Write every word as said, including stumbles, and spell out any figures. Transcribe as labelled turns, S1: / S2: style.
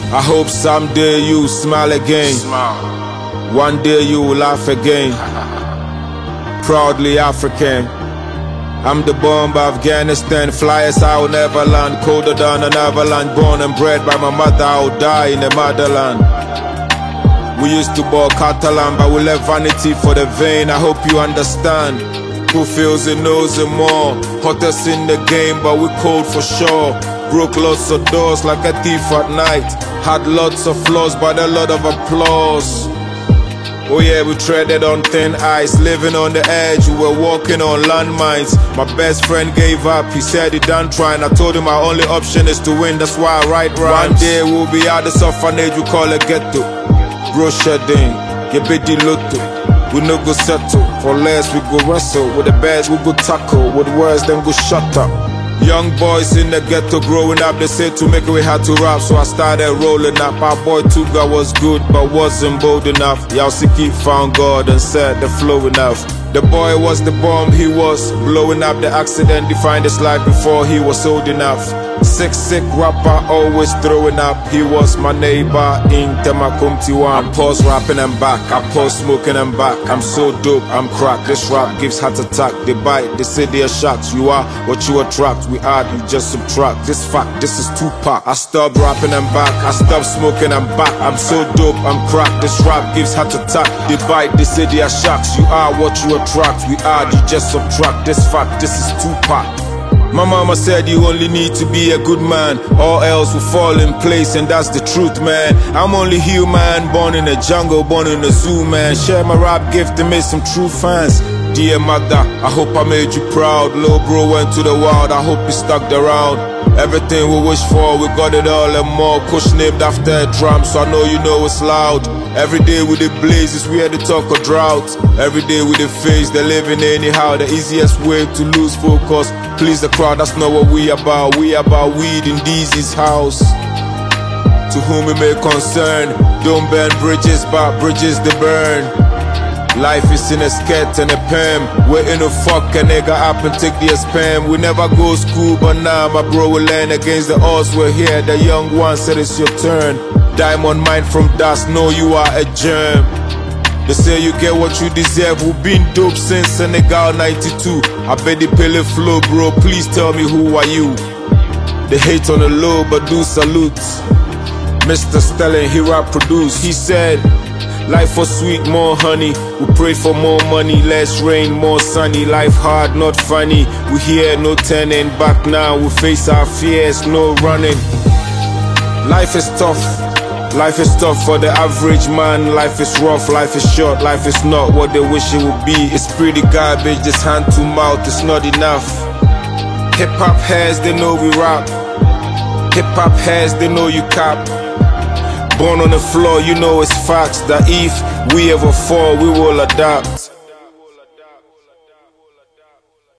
S1: I hope someday you smile again.
S2: Smile.
S1: One day you will laugh again. Proudly African. I'm the bomb of Afghanistan. Flyers I will never land. Colder than an avalanche. Born and bred by my mother, I will die in the motherland. We used to ball Catalan, but we left vanity for the vain. I hope you understand. Who feels it knows it more. Hottest in the game, but we cold for sure. Broke lots of doors like a thief at night. Had lots of flaws, but a lot of applause. Oh yeah, we treaded on thin ice, living on the edge, we were walking on landmines. My best friend gave up, he said he done trying. I told him my only option is to win, that's why I write rhymes. One day we'll be out of orphanage, we call it ghetto. Bro shedding, get bidi lotto. We no go settle, for less we go wrestle. With the best we go tackle, with words then go shut up. Young boys in the ghetto growing up, they said to make it we had to rap, so I started rolling up. Our boy Tuga was good but wasn't bold enough. Yaosiki found God and said the flow enough. The boy was the bomb, he was blowing up. The accident defined his life before he was old enough. Sick, sick rapper, always throwing up. He was my neighbor in Temakumtiwan. I pause rapping and back, I pause smoking and back. I'm so dope, I'm crack. This rap gives heart attack. They bite, they say they are shocked. You are what you attract. We add, you just subtract. This fact, this is Tupac. I stopped rapping and back, I stopped smoking and back. I'm so dope, I'm crack. This rap gives heart attack. They bite, they say they are shocked. You are what you attract. We add, you just subtract. This fact, this is Tupac. My mama said you only need to be a good man, all else will fall in place, and that's the truth, man. I'm only human, born in a jungle, born in a zoo, man. Share my rap gift and make some true fans. Dear mother, I hope I made you proud. Lil bro went to the wild, I hope you stuck around. Everything we wish for, we got it all and more. Kush named after a drum, so I know you know it's loud. Every day with the blazes, we had to talk of drought. Every day with the face, they're living anyhow. The easiest way to lose focus, please the crowd, that's not what we about. We about weed in Deezy's house. To whom it may concern, don't burn bridges, but bridges they burn. Life is in a skirt and a perm. Waiting to fuck a nigga up and take the spam. We never go school, but now my bro will learn against the odds. We're here, the young one said it's your turn. Diamond mine from dust, know you are a germ. They say you get what you deserve. We've been dope since Senegal ninety-two. I bet the Pele flow, bro, please tell me who are you. They hate on the low, but do salute. Mister Stelling, he rap produce. He said, life was sweet, more honey. We prayed for more money, less rain, more sunny. Life hard, not funny. We here, no turning back now. We face our fears, no running. Life is tough. Life is tough for the average man. Life is rough, life is short. Life is not what they wish it would be. It's pretty garbage, this hand to mouth is not enough. Hip hop heads, they know we rap. Hip hop heads, they know you cap. Born on the floor, you know it's facts that if we ever fall, we will adapt.